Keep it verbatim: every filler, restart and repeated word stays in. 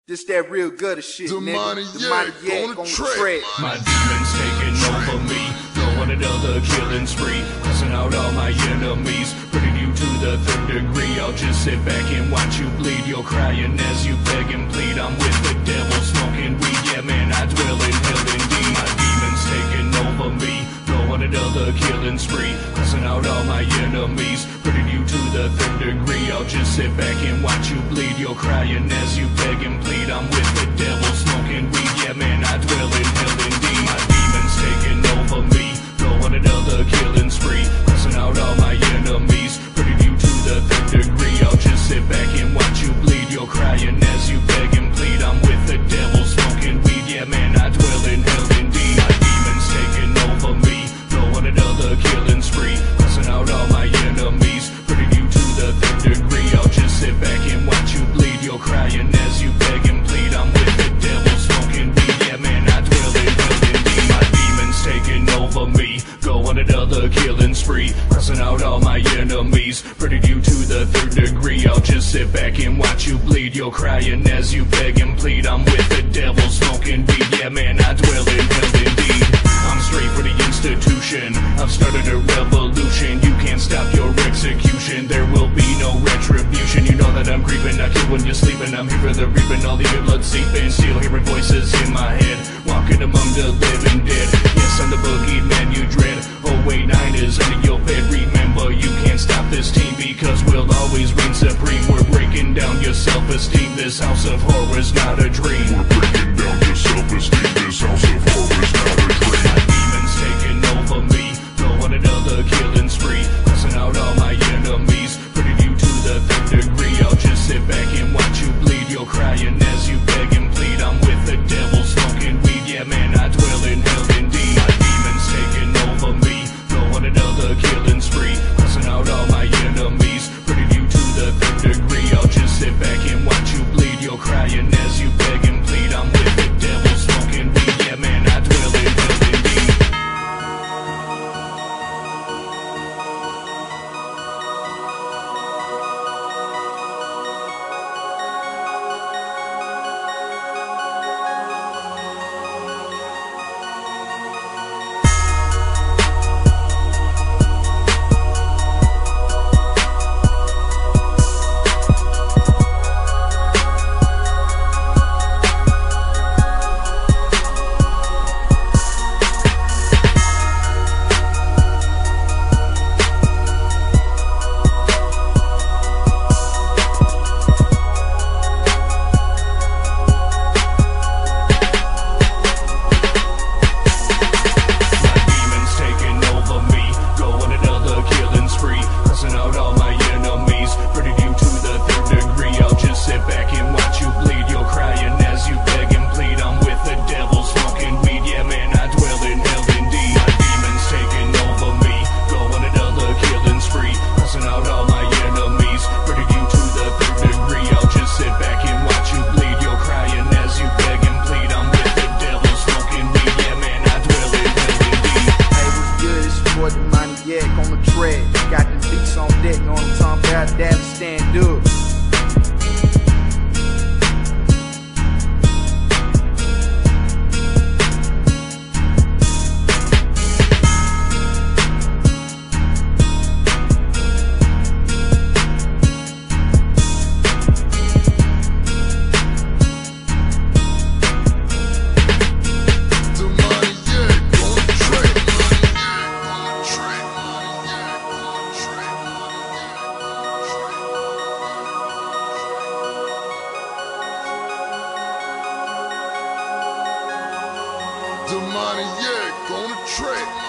This that real gutter shit, nigga. Demoniac on the track. My demons taking over me, going another killing spree, cussing out all my enemies, putting you to the third degree. I'll just sit back and watch you bleed. You're crying as you beg and plead. I'm with the devil, smoking weed. Yeah, man, I dwell in hell indeed. My demons taking over me, going another killing spree, cussing out all my enemies, putting you to the third degree. I'll just sit back and watch you bleed. You're crying as you beg and plead. I'm with the devil, smoking weed. Yeah, man, I dwell in hell indeed. My demons taking over me, going another killing spree, cussing out all my enemies, putting you to the third degree. I'll just sit back and watch you bleed. You're crying as you beg and plead. I'm with the devil, smoking weed. Yeah, man, I dwell in hell indeed. My demons taking over me, going another killing spree, cussing out all my enemies, putting you to the third degree. I'll just sit back and watch you bleed. You're crying as you beg and plead. I'm with the devil, smoking weed. Yeah, man, I dwell in hell indeed. My demons taking over me, going another killing spree, cussing out all my enemies, putting you to the third degree. I'll just sit back and watch you bleed. You're crying as you beg and plead. I'm with the devil, smoking weed. Yeah, man, I dwell in hell indeed. I'm straight for the institution. I've started a revolution. You can't stop your execution. There will be no retribution. You know that I'm creeping. I kill when you're sleeping. I'm here for the reaping. All the blood seeping. Still hearing voices in my head, walking among the living dead. Yes, I'm the boogeyman you dread. Oh wait, nine is under your bed. Remember, you can't stop this team because we'll always reign supreme. We're breaking down your self-esteem. This house of horror's not a dream. We're breaking down your self-esteem. This house of horror's not a dream. My demons taking over me, going another killing spree, cussing out all my enemies, putting you to the third degree. I'll just sit back and watch you bleed. You're crying as you beg and plead. I'm with the devil, smoking weed. Yeah, man, I dwell in hell indeed. My demons taking over me, going another killing spree, cussing out all my enemies, putting you to the third degree. I'll just sit back and watch you bleed. You're crying as you beg and plead. I'm with the devil, smoking weed. Yeah, man, I dwell in hell indeed. Demoniac on the track. Got the beats on deck, know what I'm talking about? Damn, stand up. Demoniac on the track.